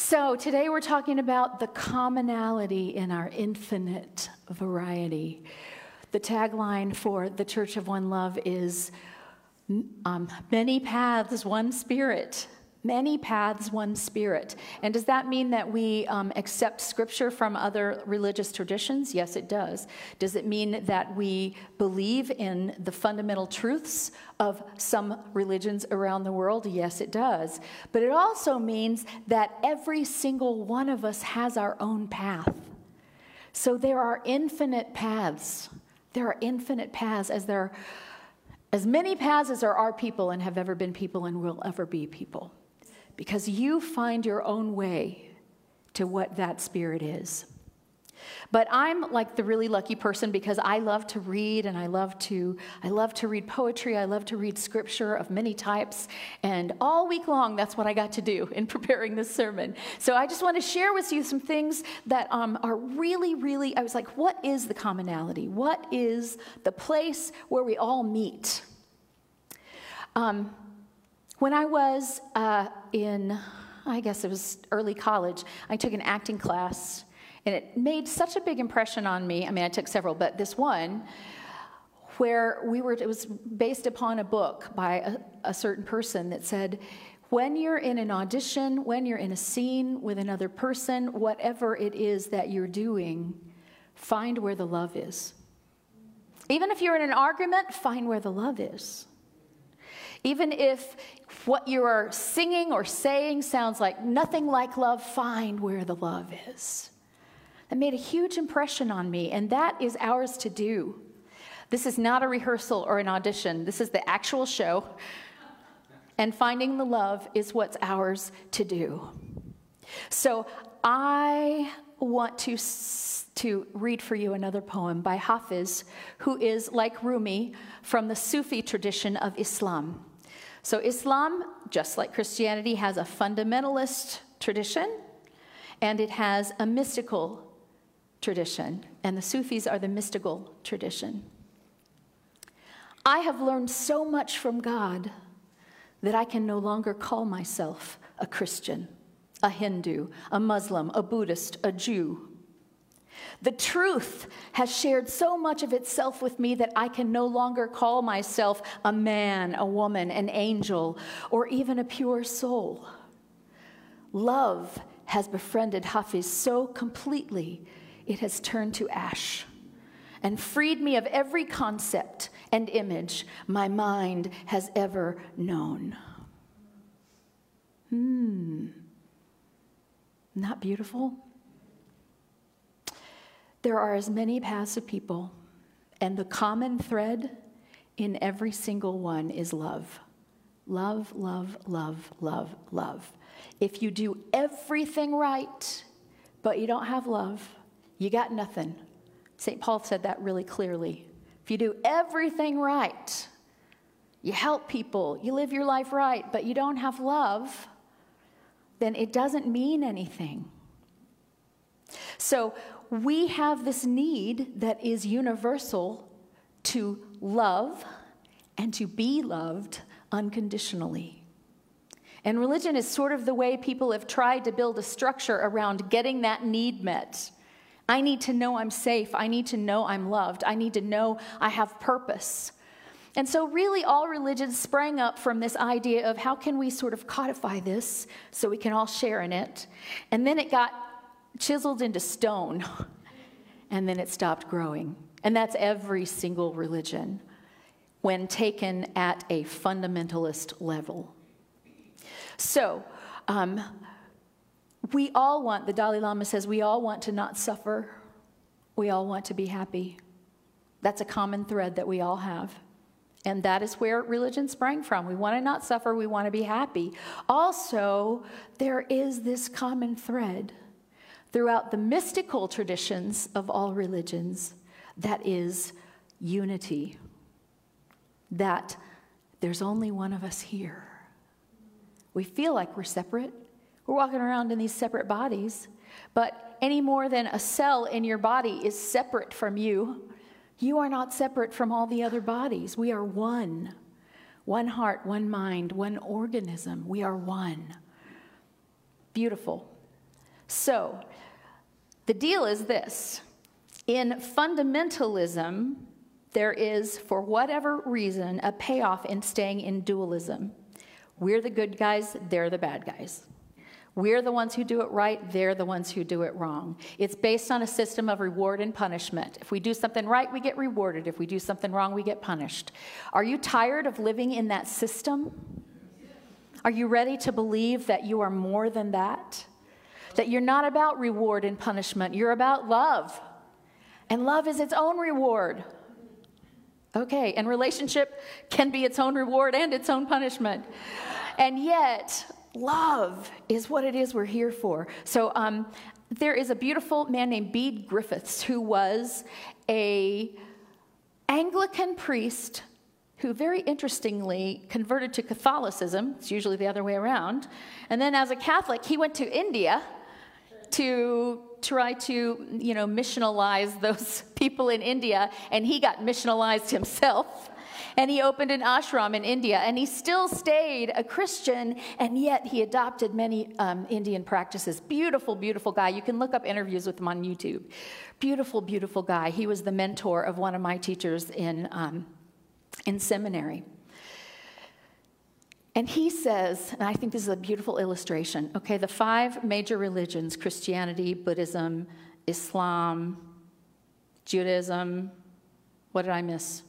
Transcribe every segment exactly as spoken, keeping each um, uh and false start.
So today we're talking about the commonality in our infinite variety. The tagline for the Church of One Love is um, many paths, one spirit. Many paths, one spirit. And does that mean that we um, accept scripture from other religious traditions? Yes, it does. Does it mean that we believe in the fundamental truths of some religions around the world? Yes, it does. But it also means that every single one of us has our own path. So there are infinite paths. There are infinite paths, as there are as many paths as there are people and have ever been people and will ever be people. Because you find your own way to what that spirit is. But I'm like the really lucky person because I love to read and I love to I love to read poetry. I love to read scripture of many types. And all week long, that's what I got to do in preparing this sermon. So I just want to share with you some things that um, are really, really, I was like, what is the commonality? What is the place where we all meet? Um, When I was uh, in, I guess it was early college, I took an acting class, and it made such a big impression on me. I mean, I took several, but this one, where we were, it was based upon a book by a, a certain person that said, when you're in an audition, when you're in a scene with another person, whatever it is that you're doing, find where the love is. Even if you're in an argument, find where the love is. Even if what you are singing or saying sounds like nothing like love, find where the love is. That made a huge impression on me, and that is ours to do. This is not a rehearsal or an audition. This is the actual show, and finding the love is what's ours to do. So I want to, to read for you another poem by Hafiz, who is, like Rumi, from the Sufi tradition of Islam. So Islam, just like Christianity, has a fundamentalist tradition, and it has a mystical tradition, and the Sufis are the mystical tradition. I have learned so much from God that I can no longer call myself a Christian, a Hindu, a Muslim, a Buddhist, a Jew. The truth has shared so much of itself with me that I can no longer call myself a man, a woman, an angel, or even a pure soul. Love has befriended Hafiz so completely, it has turned to ash and freed me of every concept and image my mind has ever known. Hmm. Not beautiful? There are as many paths of people, and the common thread in every single one is love. Love, love, love, love, love. If you do everything right, but you don't have love, you got nothing. Saint Paul said that really clearly. If you do everything right, you help people, you live your life right, but you don't have love, then it doesn't mean anything. So we have this need that is universal to love and to be loved unconditionally. And religion is sort of the way people have tried to build a structure around getting that need met. I need to know I'm safe. I need to know I'm loved. I need to know I have purpose. And so really all religions sprang up from this idea of how can we sort of codify this so we can all share in it. And then it got chiseled into stone, and then it stopped growing. And that's every single religion when taken at a fundamentalist level. So, um, we all want, the Dalai Lama says, we all want to not suffer. We all want to be happy. That's a common thread that we all have. And that is where religion sprang from. We want to not suffer. We want to be happy. Also, there is this common thread throughout the mystical traditions of all religions, that is unity. That there's only one of us here. We feel like we're separate. We're walking around in these separate bodies, but any more than a cell in your body is separate from you, you are not separate from all the other bodies. We are one. One heart, one mind, one organism. We are one. Beautiful. So the deal is this. In fundamentalism, there is, for whatever reason, a payoff in staying in dualism. We're the good guys, they're the bad guys. We're the ones who do it right, they're the ones who do it wrong. It's based on a system of reward and punishment. If we do something right, we get rewarded. If we do something wrong, we get punished. Are you tired of living in that system? Are you ready to believe that you are more than that? That you're not about reward and punishment, you're about love. And love is its own reward. Okay, and relationship can be its own reward and its own punishment. And yet, love is what it is we're here for. So um, there is a beautiful man named Bede Griffiths who was a Anglican priest who very interestingly converted to Catholicism. It's usually the other way around. And then as a Catholic, he went to India to try to, you know, missionalize those people in India, and he got missionalized himself. And he opened an ashram in India, and he still stayed a Christian, and yet he adopted many um, Indian practices. Beautiful, beautiful guy. You can look up interviews with him on YouTube. Beautiful, beautiful guy. He was the mentor of one of my teachers in, um, in seminary. And he says, and I think this is a beautiful illustration, okay, the five major religions, Christianity, Buddhism, Islam, Judaism, what did I miss?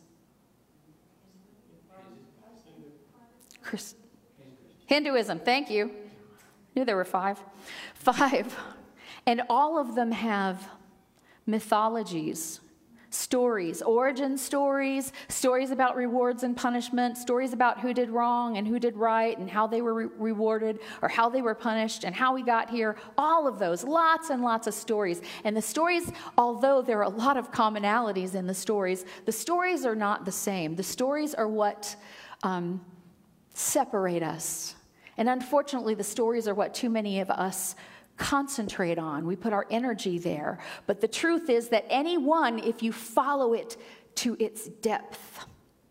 Christ- Hinduism, thank you. Knew there were five. Five. And all of them have mythologies, stories, origin stories, stories about rewards and punishment, stories about who did wrong and who did right and how they were re- rewarded or how they were punished and how we got here. All of those, lots and lots of stories. And the stories, although there are a lot of commonalities in the stories, the stories are not the same. The stories are what um, separate us. And unfortunately, the stories are what too many of us concentrate on. We put our energy there. But the truth is that any one, if you follow it to its depth,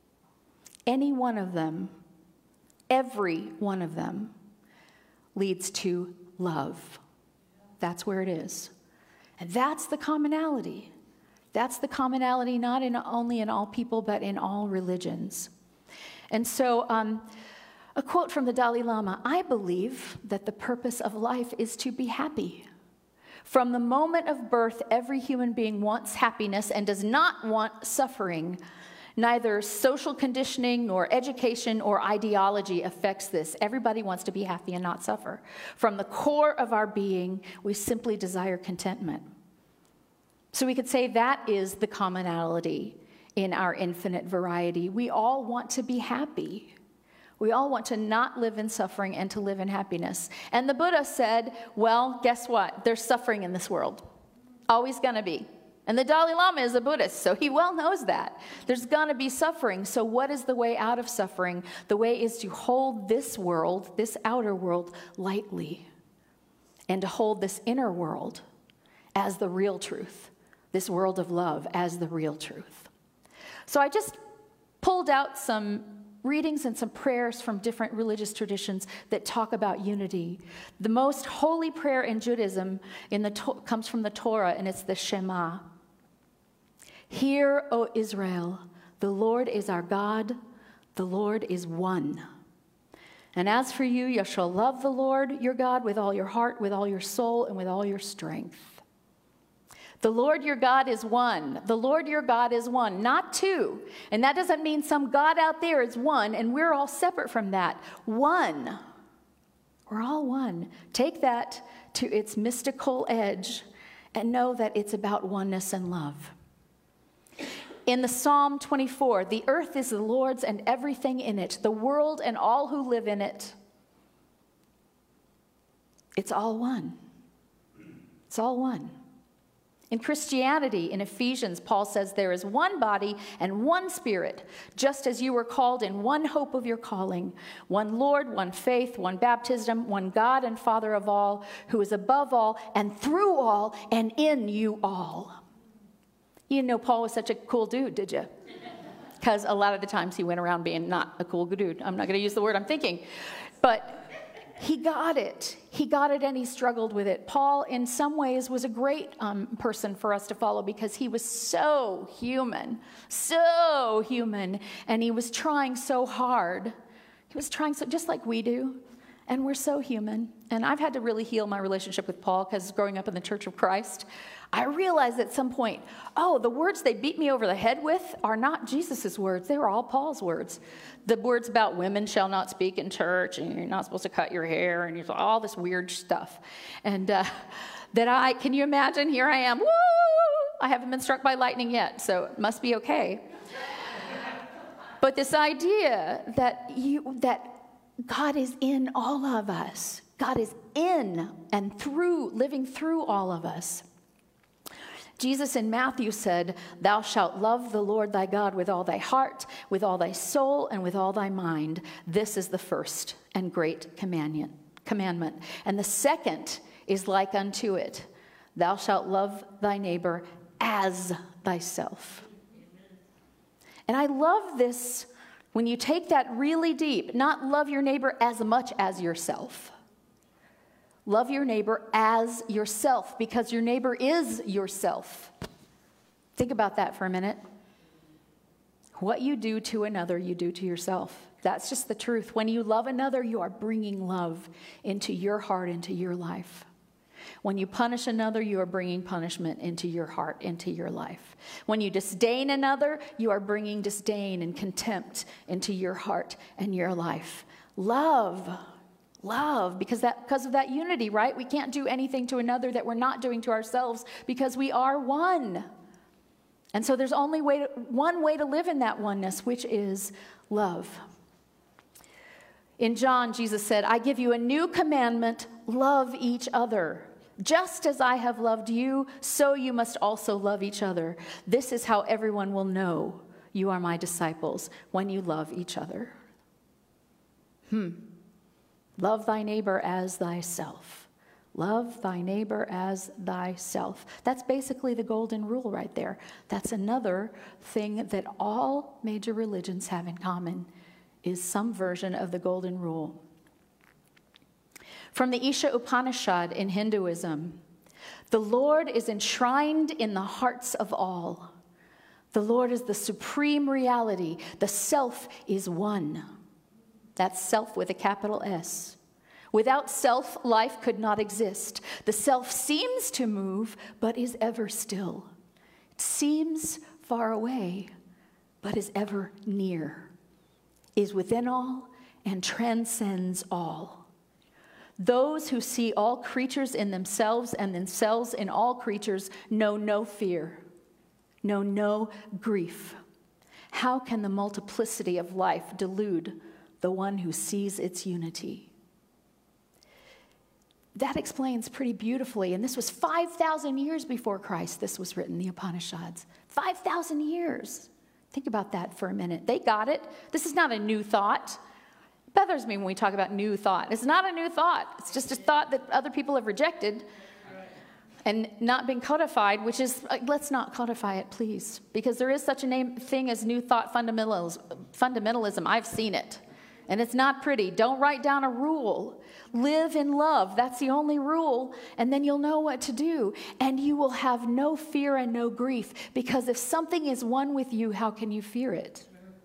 any one of them, every one of them, leads to love. That's where it is. And that's the commonality. That's the commonality not in only in all people, but in all religions. And so, um, a quote from the Dalai Lama, I believe that the purpose of life is to be happy. From the moment of birth, every human being wants happiness and does not want suffering. Neither social conditioning nor education or ideology affects this. Everybody wants to be happy and not suffer. From the core of our being, we simply desire contentment. So we could say that is the commonality in our infinite variety. We all want to be happy. We all want to not live in suffering and to live in happiness. And the Buddha said, well, guess what? There's suffering in this world. Always going to be. And the Dalai Lama is a Buddhist, so he well knows that. There's going to be suffering. So what is the way out of suffering? The way is to hold this world, this outer world, lightly. And to hold this inner world as the real truth. This world of love as the real truth. So I just pulled out some readings and some prayers from different religious traditions that talk about unity. The most holy prayer in Judaism in the to- comes from the Torah, and it's the Shema. Hear, O Israel, the Lord is our God, the Lord is one. And as for you, you shall love the Lord your God with all your heart, with all your soul, and with all your strength. The Lord your God is one. The Lord your God is one, not two. And that doesn't mean some God out there is one, and we're all separate from that. One. We're all one. Take that to its mystical edge and know that it's about oneness and love. In the Psalm twenty-four, the earth is the Lord's and everything in it, the world and all who live in it. It's all one. It's all one. In Christianity, in Ephesians, Paul says there is one body and one spirit, just as you were called in one hope of your calling, one Lord, one faith, one baptism, one God and Father of all, who is above all and through all and in you all. You didn't know Paul was such a cool dude, did you? Because a lot of the times he went around being not a cool dude. I'm not going to use the word I'm thinking. But He got it. He got it and he struggled with it. Paul, in some ways, was a great um, person for us to follow because he was so human, so human, and he was trying so hard. He was trying so, just like we do, and we're so human. And I've had to really heal my relationship with Paul because growing up in the Church of Christ, I realized at some point, oh, the words they beat me over the head with are not Jesus's words. They were all Paul's words. The words about women shall not speak in church, and you're not supposed to cut your hair, and you're, all this weird stuff. And uh, that I, can you imagine? Here I am, woo! I haven't been struck by lightning yet, so it must be okay. But this idea that you that God is in all of us. God is in and through, living through all of us. Jesus in Matthew said, "Thou shalt love the Lord thy God with all thy heart, with all thy soul, and with all thy mind. This is the first and great commandment. commandment. And the second is like unto it. Thou shalt love thy neighbor as thyself." And I love this when you take that really deep, not love your neighbor as much as yourself. Love your neighbor as yourself, because your neighbor is yourself. Think about that for a minute. What you do to another, you do to yourself. That's just the truth. When you love another, you are bringing love into your heart, into your life. When you punish another, you are bringing punishment into your heart, into your life. When you disdain another, you are bringing disdain and contempt into your heart and your life. Love. Love, because that because of that unity, right? We can't do anything to another that we're not doing to ourselves because we are one. And so there's only way to, one way to live in that oneness, which is love. In John, Jesus said, "I give you a new commandment, love each other. Just as I have loved you, so you must also love each other. This is how everyone will know you are my disciples, when you love each other." Hmm. Love thy neighbor as thyself. Love thy neighbor as thyself. That's basically the golden rule right there. That's another thing that all major religions have in common, is some version of the golden rule. From the Isha Upanishad in Hinduism, the Lord is enshrined in the hearts of all. The Lord is the supreme reality. The self is one. That's self with a capital S. Without self, life could not exist. The self seems to move, but is ever still. It seems far away, but is ever near, is within all, and transcends all. Those who see all creatures in themselves and themselves in all creatures know no fear, know no grief. How can the multiplicity of life delude the one who sees its unity? That explains pretty beautifully, and this was five thousand years before Christ this was written, the Upanishads. five thousand years. Think about that for a minute. They got it. This is not a new thought. It bothers me when we talk about new thought. It's not a new thought. It's just a thought that other people have rejected and not been codified, which is, uh, let's not codify it, please, because there is such a name, thing as new thought fundamentalism. fundamentalism. I've seen it. And it's not pretty. Don't write down a rule. Live in love. That's the only rule. And then you'll know what to do. And you will have no fear and no grief. Because if something is one with you, how can you fear it?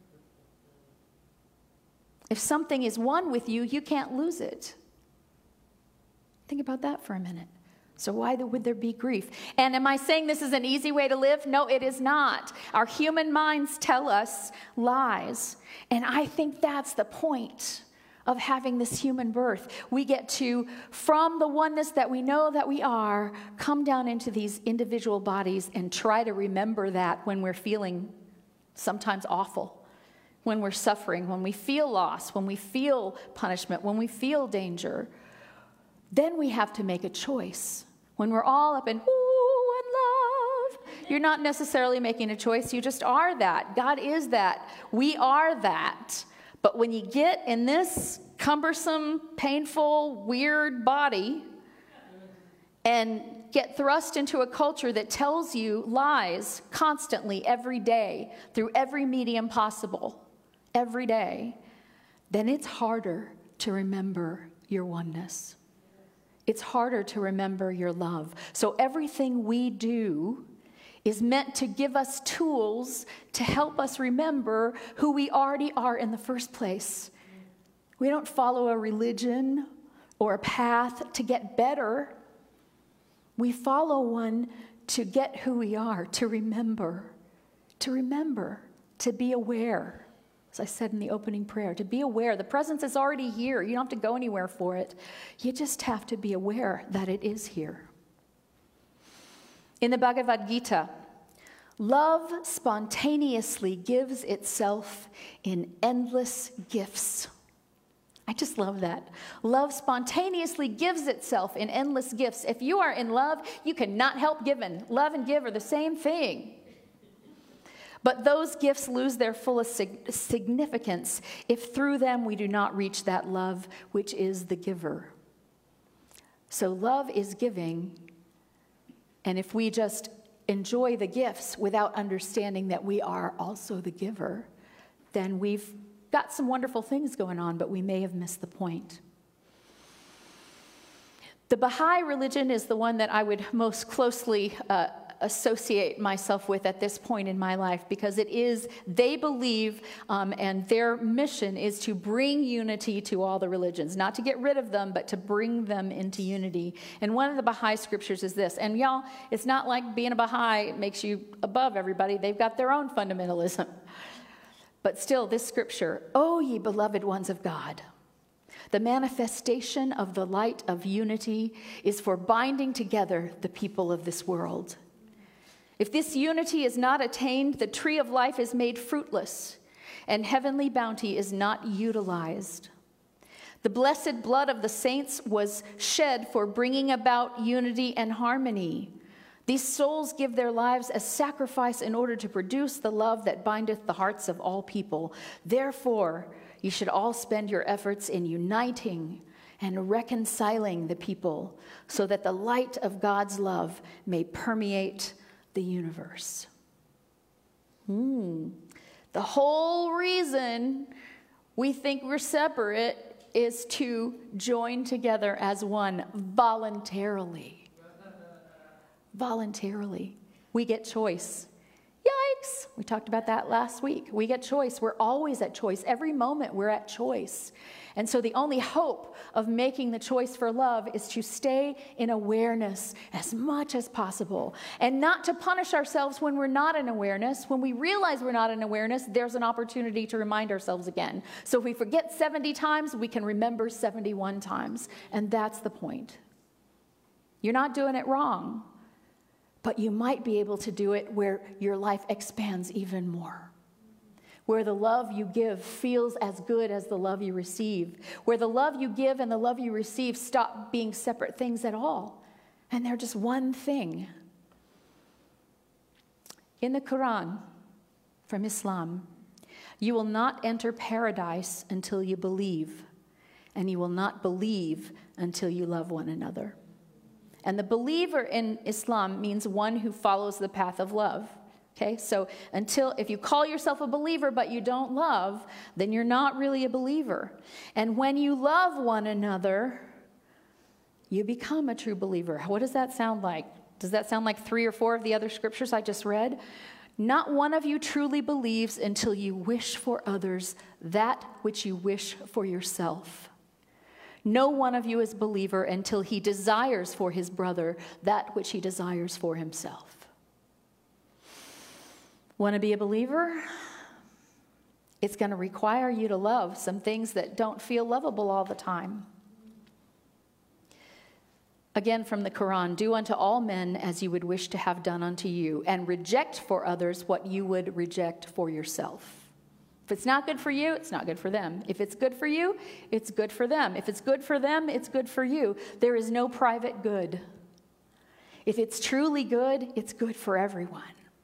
If something is one with you, you can't lose it. Think about that for a minute. So why would there be grief? And am I saying this is an easy way to live? No, it is not. Our human minds tell us lies. And I think that's the point of having this human birth. We get to, from the oneness that we know that we are, come down into these individual bodies and try to remember that when we're feeling sometimes awful, when we're suffering, when we feel loss, when we feel punishment, when we feel danger. Then we have to make a choice. When we're all up in, ooh, and love, you're not necessarily making a choice. You just are that. God is that. We are that. But when you get in this cumbersome, painful, weird body and get thrust into a culture that tells you lies constantly every day through every medium possible, every day, then it's harder to remember your oneness. It's harder to remember your love. So everything we do is meant to give us tools to help us remember who we already are in the first place. We don't follow a religion or a path to get better. We follow one to get who we are, to remember, to remember, to be aware. As I said in the opening prayer, to be aware. The presence is already here. You don't have to go anywhere for it. You just have to be aware that it is here. In the Bhagavad Gita, love spontaneously gives itself in endless gifts. I just love that. Love spontaneously gives itself in endless gifts. If you are in love, you cannot help giving. Love and give are the same thing. But those gifts lose their fullest significance if through them we do not reach that love which is the giver. So love is giving, and if we just enjoy the gifts without understanding that we are also the giver, then we've got some wonderful things going on, but we may have missed the point. The Baha'i religion is the one that I would most closely uh, associate myself with at this point in my life, because it is, they believe, um, and their mission is to bring unity to all the religions, not to get rid of them, but to bring them into unity. And one of the Baha'i scriptures is this, and y'all, it's not like being a Baha'i makes you above everybody. They've got their own fundamentalism. But still, this scripture, "O ye beloved ones of God, the manifestation of the light of unity is for binding together the people of this world. If this unity is not attained, the tree of life is made fruitless, and heavenly bounty is not utilized. The blessed blood of the saints was shed for bringing about unity and harmony. These souls give their lives as sacrifice in order to produce the love that bindeth the hearts of all people. Therefore, you should all spend your efforts in uniting and reconciling the people so that the light of God's love may permeate the universe." Hmm. The whole reason we think we're separate is to join together as one voluntarily. Voluntarily. We get choice. Yikes! We talked about that last week. We get choice. We're always at choice. Every moment we're at choice. And so the only hope of making the choice for love is to stay in awareness as much as possible, and not to punish ourselves when we're not in awareness. When we realize we're not in awareness, there's an opportunity to remind ourselves again. So if we forget seventy times, we can remember seventy-one times. And that's the point. You're not doing it wrong, but you might be able to do it where your life expands even more. Where the love you give feels as good as the love you receive. Where the love you give and the love you receive stop being separate things at all, and they're just one thing. In the Quran, from Islam, you will not enter paradise until you believe, and you will not believe until you love one another. And the believer in Islam means one who follows the path of love. Okay, so until, if you call yourself a believer but you don't love, then you're not really a believer. And when you love one another, you become a true believer. What does that sound like? Does that sound like three or four of the other scriptures I just read? Not one of you truly believes until you wish for others that which you wish for yourself. No one of you is a believer until he desires for his brother that which he desires for himself. Want to be a believer? It's going to require you to love some things that don't feel lovable all the time. Again, from the Quran, "Do unto all men as you would wish to have done unto you, and reject for others what you would reject for yourself." If it's not good for you, it's not good for them. If it's good for you, it's good for them. If it's good for them, it's good for you. There is no private good. If it's truly good, it's good for everyone.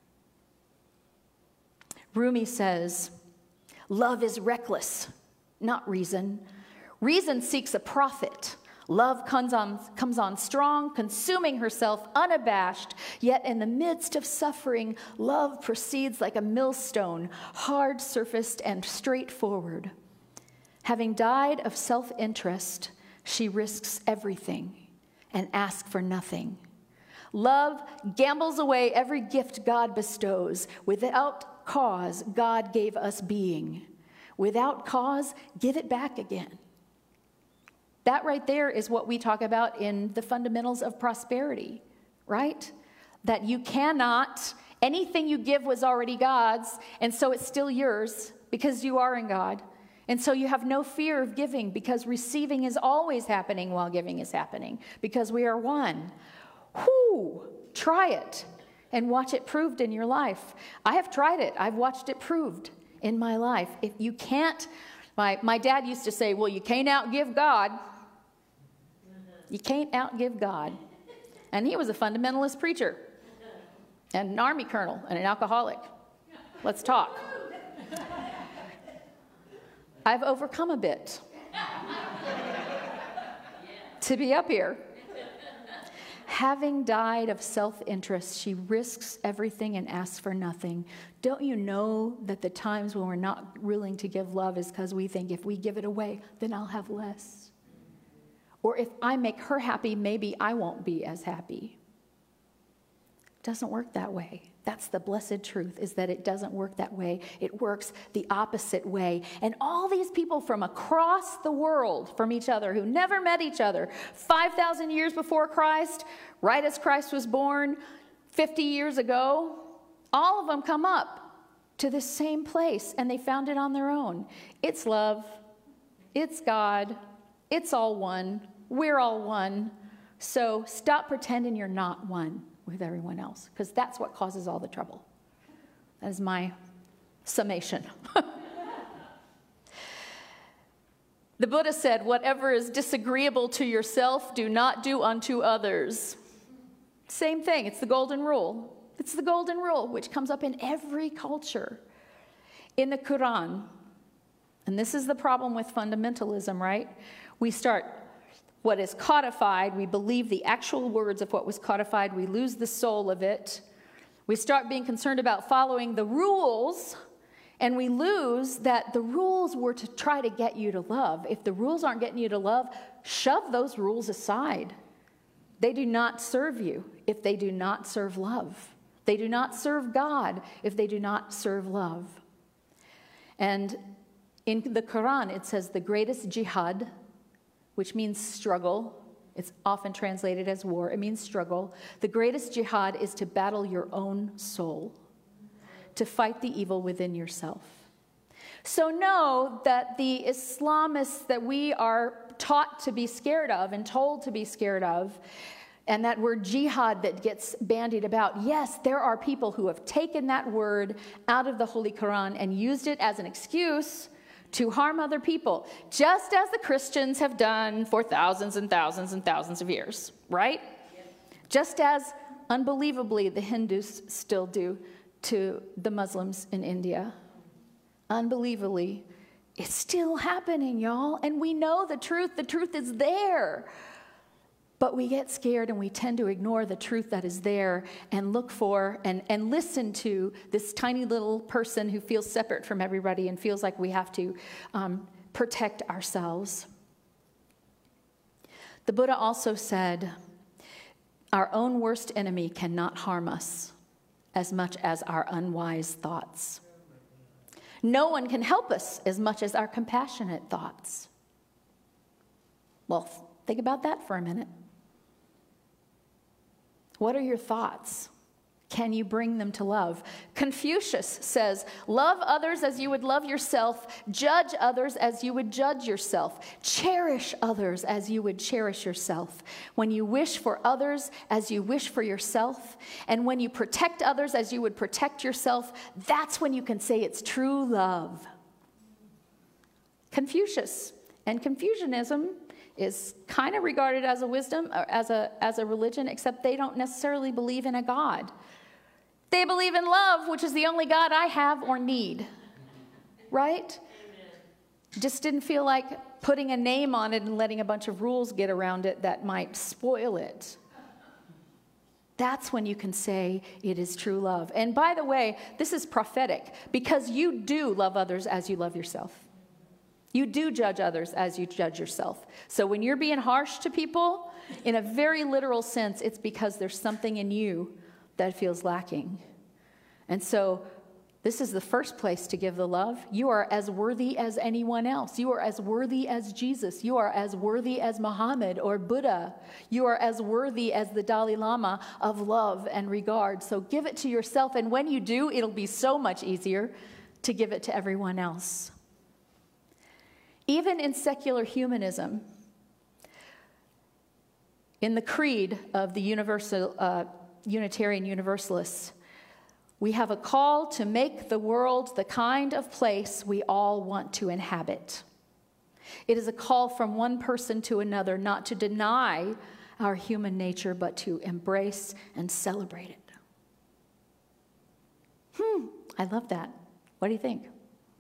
Rumi says, "Love is reckless, not reason. Reason seeks a profit. Love comes on, comes on strong, consuming herself unabashed. Yet in the midst of suffering, love proceeds like a millstone, hard-surfaced and straightforward. Having died of self-interest, she risks everything and asks for nothing. Love gambles away every gift God bestows. Without cause, God gave us being. Without cause, give it back again. That right there is what we talk about in the fundamentals of prosperity, right? That you cannot, anything you give was already God's, and so it's still yours because you are in God. And so you have no fear of giving because receiving is always happening while giving is happening because we are one. Whoo! Try it and watch it proved in your life. I have tried it. I've watched it proved in my life. If you can't, my, my dad used to say, well, you can't outgive God. You can't outgive God. And he was a fundamentalist preacher and an army colonel and an alcoholic. Let's talk. I've overcome a bit to be up here. Having died of self-interest, she risks everything and asks for nothing. Don't you know that the times when we're not willing to give love is because we think if we give it away, then I'll have less. Or if I make her happy, maybe I won't be as happy. It doesn't work that way. That's the blessed truth, is that it doesn't work that way. It works the opposite way. And all these people from across the world from each other who never met each other, five thousand years before Christ, right as Christ was born, fifty years ago, all of them come up to this same place, and they found it on their own. It's love. It's God. It's all one. We're all one. So stop pretending you're not one with everyone else, because that's what causes all the trouble. That is my summation. The Buddha said, whatever is disagreeable to yourself, do not do unto others. Same thing. It's the golden rule. It's the golden rule, which comes up in every culture. In the Quran, and this is the problem with fundamentalism, right? We start what is codified, we believe the actual words of what was codified, we lose the soul of it. We start being concerned about following the rules, and we lose that the rules were to try to get you to love. If the rules aren't getting you to love, shove those rules aside. They do not serve you if they do not serve love. They do not serve God if they do not serve love. And in the Quran, it says the greatest jihad, which means struggle. It's often translated as war. It means struggle. The greatest jihad is to battle your own soul, to fight the evil within yourself. So know that the Islamists that we are taught to be scared of and told to be scared of, and that word jihad that gets bandied about, yes, there are people who have taken that word out of the Holy Quran and used it as an excuse to harm other people, just as the Christians have done for thousands and thousands and thousands of years, right? Yes. Just as, unbelievably, the Hindus still do to the Muslims in India. Unbelievably, it's still happening, y'all, and we know the truth. The truth is there. But we get scared and we tend to ignore the truth that is there and look for and, and listen to this tiny little person who feels separate from everybody and feels like we have to um, protect ourselves. The Buddha also said, our own worst enemy cannot harm us as much as our unwise thoughts. No one can help us as much as our compassionate thoughts. Well, think about that for a minute. What are your thoughts? Can you bring them to love? Confucius says, love others as you would love yourself. Judge others as you would judge yourself. Cherish others as you would cherish yourself. When you wish for others as you wish for yourself, and when you protect others as you would protect yourself, that's when you can say it's true love. Confucius. And Confucianism is kind of regarded as a wisdom, or as a, as a religion, except they don't necessarily believe in a God. They believe in love, which is the only God I have or need. Right? Amen. Just didn't feel like putting a name on it and letting a bunch of rules get around it that might spoil it. That's when you can say it is true love. And by the way, this is prophetic, because you do love others as you love yourself. You do judge others as you judge yourself. So when you're being harsh to people, in a very literal sense, it's because there's something in you that feels lacking. And so this is the first place to give the love. You are as worthy as anyone else. You are as worthy as Jesus. You are as worthy as Muhammad or Buddha. You are as worthy as the Dalai Lama of love and regard. So give it to yourself. And when you do, it'll be so much easier to give it to everyone else. Even in secular humanism, in the creed of the universal, uh, Unitarian Universalists, we have a call to make the world the kind of place we all want to inhabit. It is a call from one person to another, not to deny our human nature, but to embrace and celebrate it. Hmm, I love that. What do you think?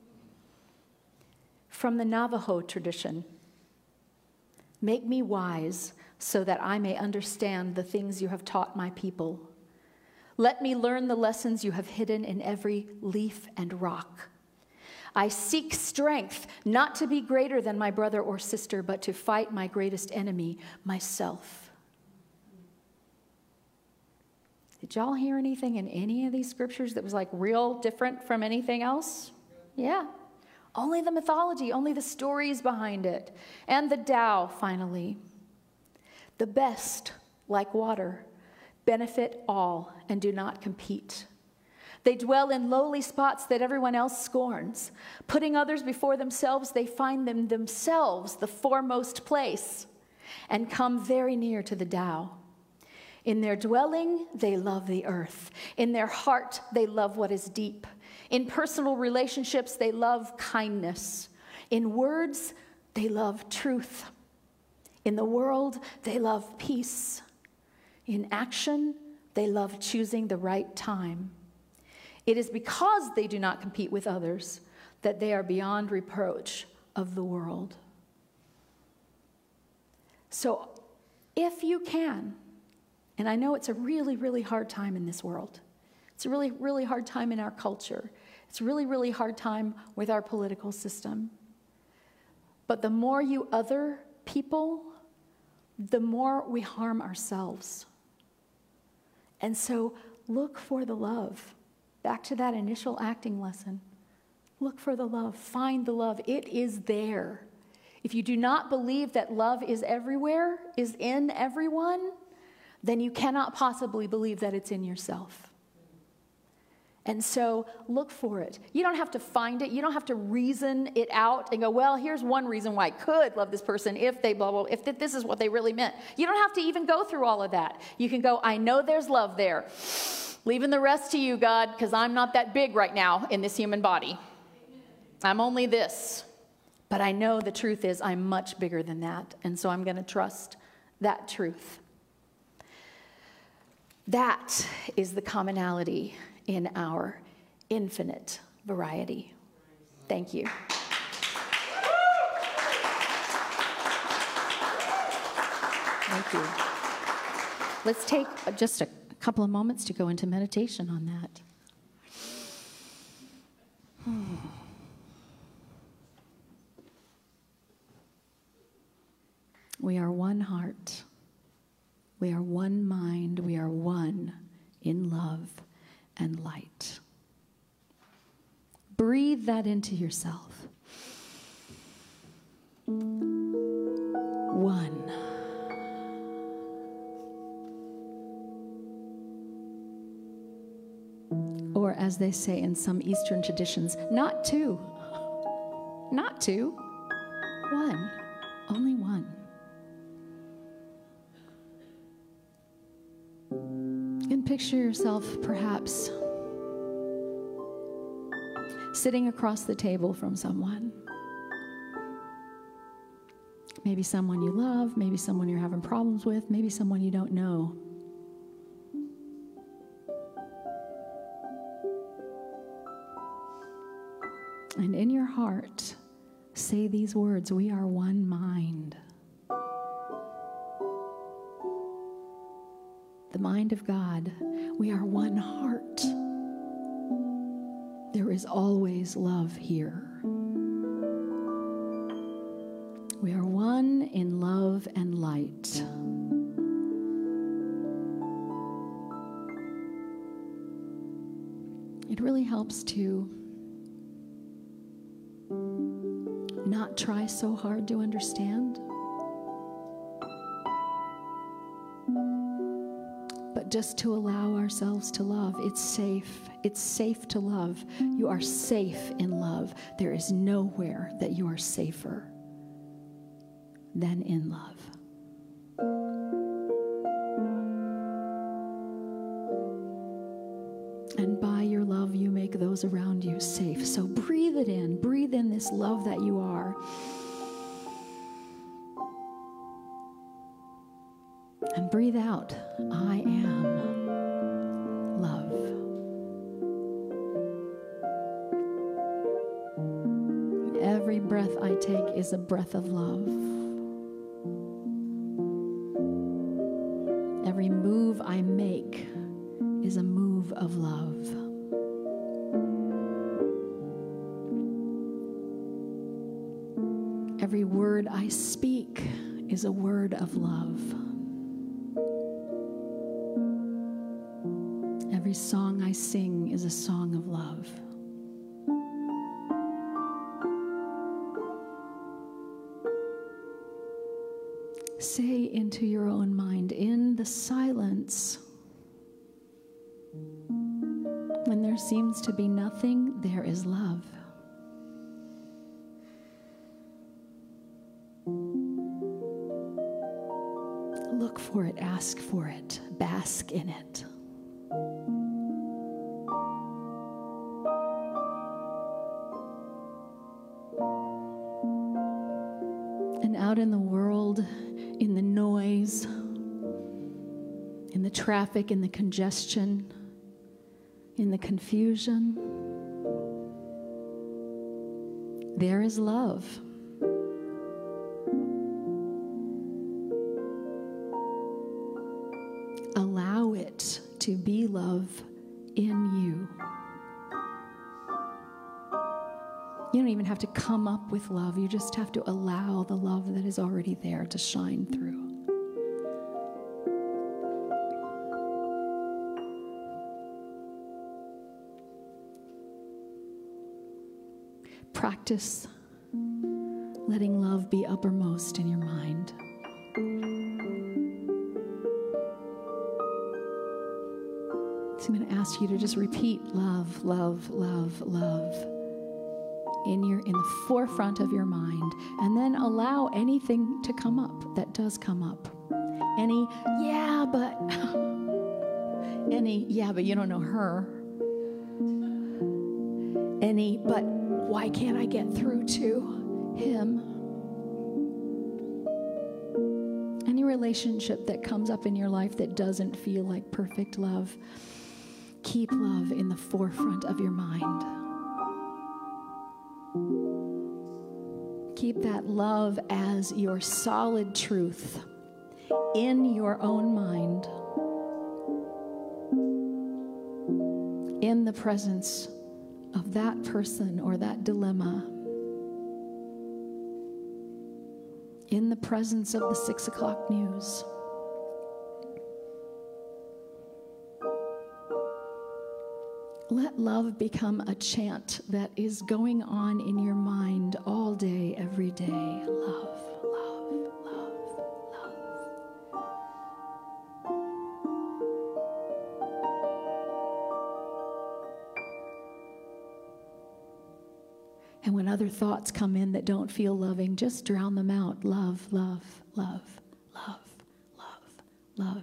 From the Navajo tradition, make me wise so that I may understand the things you have taught my people. Let me learn the lessons you have hidden in every leaf and rock. I seek strength, not to be greater than my brother or sister, but to fight my greatest enemy, myself. Did y'all hear anything in any of these scriptures that was like real different from anything else? Yeah. Only the mythology, only the stories behind it. And the Tao, finally. The best, like water, benefit all and do not compete. They dwell in lowly spots that everyone else scorns. Putting others before themselves, they find them themselves the foremost place and come very near to the Tao. In their dwelling, they love the earth. In their heart, they love what is deep. In personal relationships, they love kindness. In words, they love truth. In the world, they love peace. In action, they love choosing the right time. It is because they do not compete with others that they are beyond reproach of the world. So, if you can, and I know it's a really, really hard time in this world. It's a really, really hard time in our culture. It's a really, really hard time with our political system. But the more you other people, the more we harm ourselves. And so look for the love. Back to that initial acting lesson. Look for the love. Find the love. It is there. If you do not believe that love is everywhere, is in everyone, then you cannot possibly believe that it's in yourself. And so look for it. You don't have to find it. You don't have to reason it out and go, well, here's one reason why I could love this person if they blah, blah, blah, if this is what they really meant. You don't have to even go through all of that. You can go, I know there's love there. Leaving the rest to you, God, because I'm not that big right now in this human body. I'm only this. But I know the truth is I'm much bigger than that. And so I'm going to trust that truth. That is the commonality in our infinite variety. Thank you. Thank you. Let's take just a couple of moments to go into meditation on that. Hmm. We are one heart. We are one mind. We are one in love and light. Breathe that into yourself. One. Or as they say in some Eastern traditions, not two. Not two. One. Only one. And picture yourself perhaps sitting across the table from someone. Maybe someone you love, maybe someone you're having problems with, maybe someone you don't know. And in your heart, say these words, we are one mind. The mind of God. We are one heart. There is always love here. in love and light. It really helps to not try so hard to understand, but just to allow ourselves to love. It's safe. It's safe to love. You are safe in love. There is nowhere that you are safer than in love. And by your love, you make those around you safe. So breathe it in. Breathe in this love that you are. And breathe out, I am love. Every breath I take is a breath of love. Every move I make is a move of love. Every word I speak is a word of love. Every song I sing is a song of love. Say into your own mind, in the silence, when there seems to be nothing, there is love. Look for it, ask for it, bask in it. And out in the world, in the noise, in the traffic, in the congestion, in the confusion, there is love. Allow it to be love in you. You don't even have to come up with love. You just have to allow the love that is already there to shine through. Practice letting love be uppermost in your mind. So I'm going to ask you to just repeat love, love, love, love in your in the forefront of your mind, and then allow anything to come up that does come up. Any, yeah, but, any, yeah, but you don't know her. Any, but why can't I get through to him? Any relationship that comes up in your life that doesn't feel like perfect love, keep love in the forefront of your mind. Keep that love as your solid truth in your own mind, in the presence of that person or that dilemma, in the presence of the six o'clock news. Let love become a chant that is going on in your mind all day, every day. Love, love, love, love. And when other thoughts come in that don't feel loving, just drown them out. Love, love, love, love, love, love.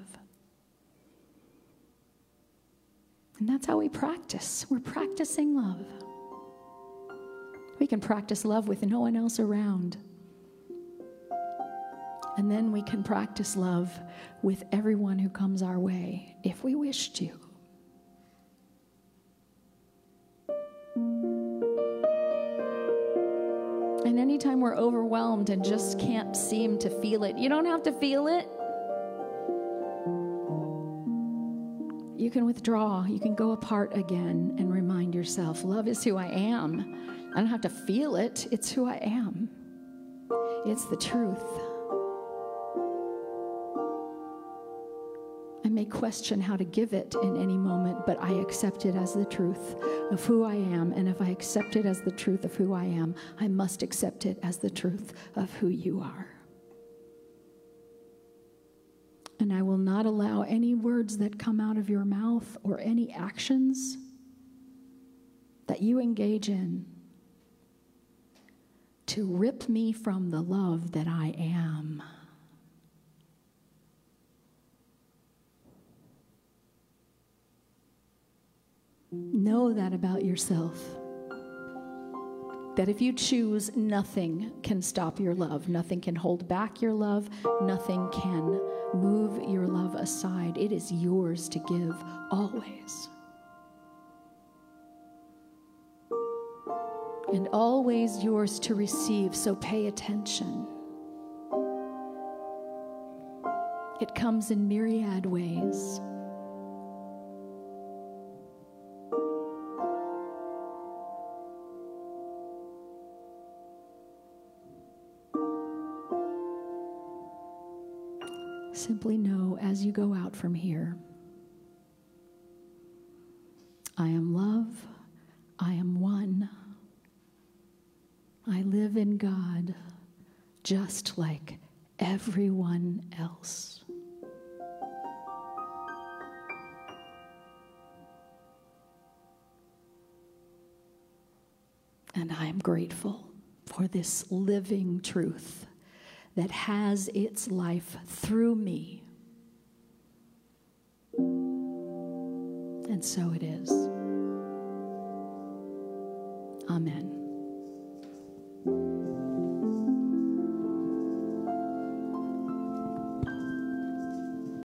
And that's how we practice. We're practicing love. We can practice love with no one else around. And then we can practice love with everyone who comes our way, if we wish to. And anytime we're overwhelmed and just can't seem to feel it, you don't have to feel it. You can withdraw. You can go apart again and remind yourself, love is who I am. I don't have to feel it. It's who I am. It's the truth. may question how to give it in any moment, but I accept it as the truth of who I am. And if I accept it as the truth of who I am, I must accept it as the truth of who you are. And I will not allow any words that come out of your mouth or any actions that you engage in to rip me from the love that I am. Know that about yourself. That if you choose, nothing can stop your love. Nothing can hold back your love. Nothing can move your love aside. It is yours to give always. And always yours to receive, so pay attention. It comes in myriad ways. Simply know as you go out from here, I am love, I am one. I live in God just like everyone else. And I am grateful for this living truth that has its life through me. And so it is. Amen.